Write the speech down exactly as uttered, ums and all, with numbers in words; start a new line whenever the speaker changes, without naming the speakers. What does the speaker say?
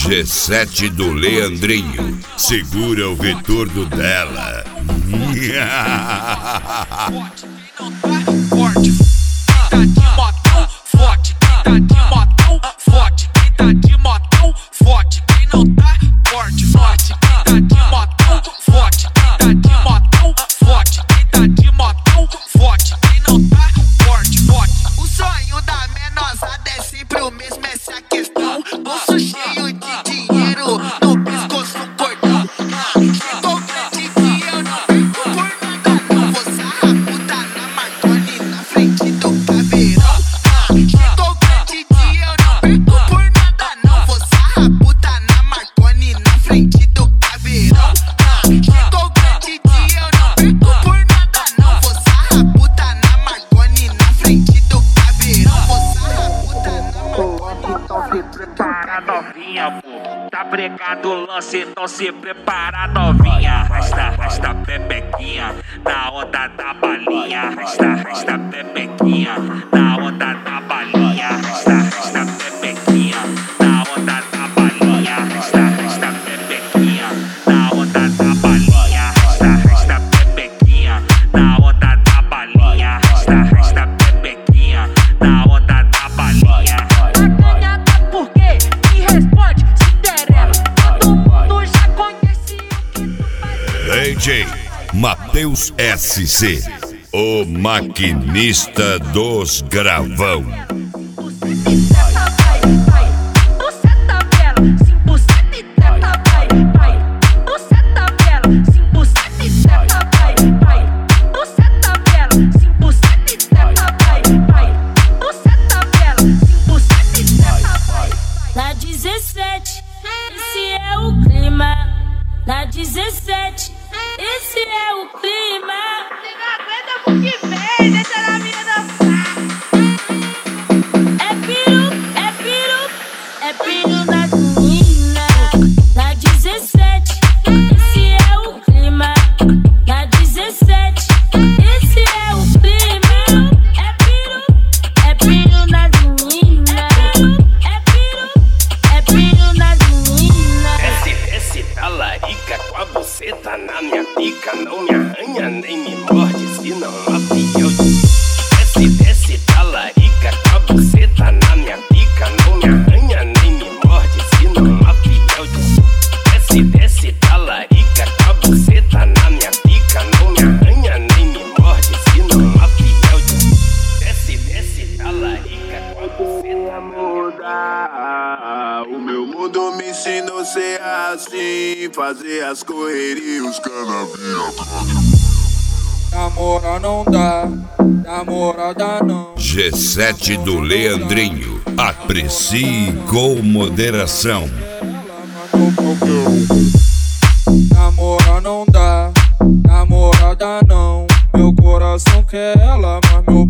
G sete do Leandrinho. Segura o retorno dela.
Forte, tá de motão forte, tá de motão forte, tá de motão forte, quem não tá forte, forte, tá de motão forte, tá de motão forte, tá de motão forte, quem não tá forte, forte. O sonho da menosada é sempre o mesmo, essa é a questão. Bolso cheio de dinheiro, no pescoço um cordão. Chegou grande dia, eu não perco por nada não. Vou sarrar puta na Marconi na frente do caveirão. Chegou grande dia, eu não perco por nada não. Vou sarrar puta na Marconi na frente do caveirão. Chegou grande dia, eu não perco por nada não. Vou sarrar puta na Marconi na frente do caveirão. Vou sarrar puta na Marconi.
Então se prepara, novinha, pô. Tá pregado o lance, então se prepara, novinha. Arrasta, arrasta pepequinha na onda da balinha. Arrasta, arrasta pepequinha na onda da balinha. Arrasta, arrasta pepequinha na onda da balinha. Arrasta, arrasta pepequinha na onda da balinha. Arrasta, arrasta pepequinha na onda da balinha. Arrasta, arrasta pepequinha na onda da balinha.
Acanhada por quê? Me responde, Cinderela. Todo mundo já conhece o que tu faz.
D J Matheus S C, o maquinista dos gravão.
Na dezessete, esse é o clima. Na dezessete, esse é o clima. Você não aguenta porque vem, deixa a minha dançar. É piru, é piru, é piru das meninas. Na dezessete, esse é o clima. Na dezessete, esse é o clima. É piru, é piru das meninas. É piru, é piru das meninas.
Desce, desce, talarica com a buceta na minha pica. Não me arranha nem me morde, senão a fiel. Desce, desce, talarica com a buceta na minha pica. Não me arranha nem me morde, senão a fiel. Desce, desce, talarica com a buceta na minha pica. Não me arranha nem me morde, senão a fiel. Desce, desce, talarica com a buceta
mudar. O meu mundo me ensinou a ser assim, fazer as correrias, os canavinhos.
Namora não dá, namorada não.
G sete do Leandrinho. Aprecie com moderação.
Namora não dá, namorada não. Meu coração quer ela, mas meu